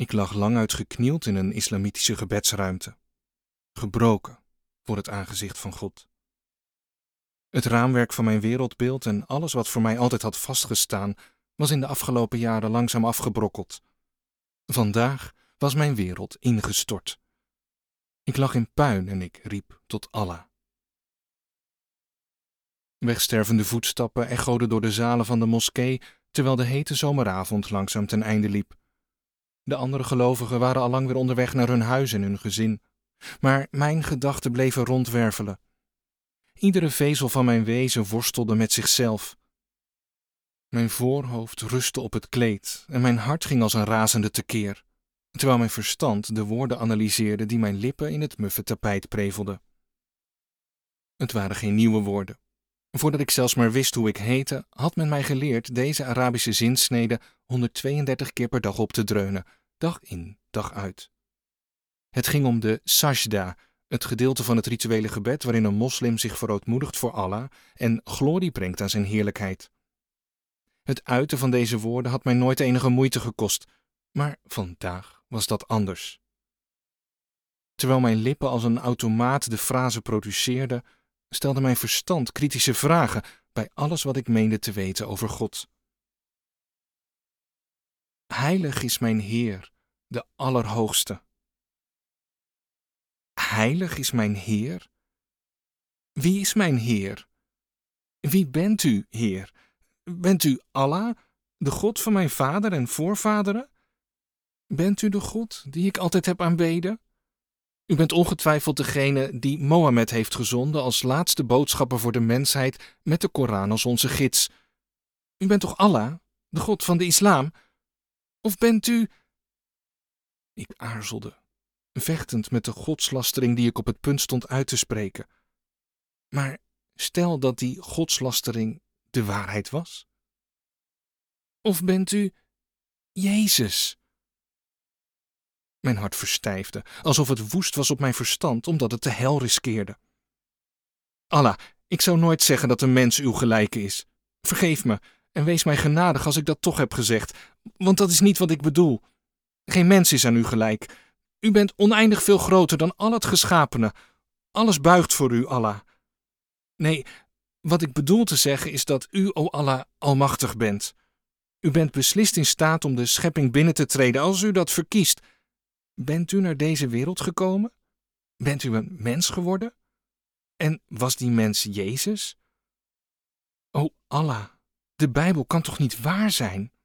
Ik lag languit geknield in een islamitische gebedsruimte, gebroken voor het aangezicht van God. Het raamwerk van mijn wereldbeeld en alles wat voor mij altijd had vastgestaan, was in de afgelopen jaren langzaam afgebrokkeld. Vandaag was mijn wereld ingestort. Ik lag in puin en ik riep tot Allah. Wegstervende voetstappen echoden door de zalen van de moskee, terwijl de hete zomeravond langzaam ten einde liep. De andere gelovigen waren allang weer onderweg naar hun huis en hun gezin, maar mijn gedachten bleven rondwervelen. Iedere vezel van mijn wezen worstelde met zichzelf. Mijn voorhoofd rustte op het kleed en mijn hart ging als een razende tekeer, terwijl mijn verstand de woorden analyseerde die mijn lippen in het muffe tapijt prevelden. Het waren geen nieuwe woorden. Voordat ik zelfs maar wist hoe ik heette, had men mij geleerd deze Arabische zinsnede 132 keer per dag op te dreunen, dag in, dag uit. Het ging om de sajda, het gedeelte van het rituele gebed waarin een moslim zich verootmoedigt voor Allah en glorie brengt aan zijn heerlijkheid. Het uiten van deze woorden had mij nooit enige moeite gekost, maar vandaag was dat anders. Terwijl mijn lippen als een automaat de frase produceerden, stelde mijn verstand kritische vragen bij alles wat ik meende te weten over God. Heilig is mijn Heer, de Allerhoogste. Heilig is mijn Heer? Wie is mijn Heer? Wie bent u, Heer? Bent u Allah, de God van mijn vader en voorvaderen? Bent u de God die ik altijd heb aanbeden? U bent ongetwijfeld degene die Mohammed heeft gezonden als laatste boodschapper voor de mensheid met de Koran als onze gids. U bent toch Allah, de God van de islam? Of bent u... Ik aarzelde, vechtend met de godslastering die ik op het punt stond uit te spreken. Maar stel dat die godslastering de waarheid was? Of bent u Jezus? Mijn hart verstijfde, alsof het woest was op mijn verstand omdat het de hel riskeerde. Allah, ik zou nooit zeggen dat een mens uw gelijke is. Vergeef me en wees mij genadig als ik dat toch heb gezegd, want dat is niet wat ik bedoel. Geen mens is aan u gelijk. U bent oneindig veel groter dan al het geschapene. Alles buigt voor u, Allah. Nee, wat ik bedoel te zeggen is dat u, o Allah, almachtig bent. U bent beslist in staat om de schepping binnen te treden als u dat verkiest. Bent u naar deze wereld gekomen? Bent u een mens geworden? En was die mens Jezus? O Allah, de Bijbel kan toch niet waar zijn?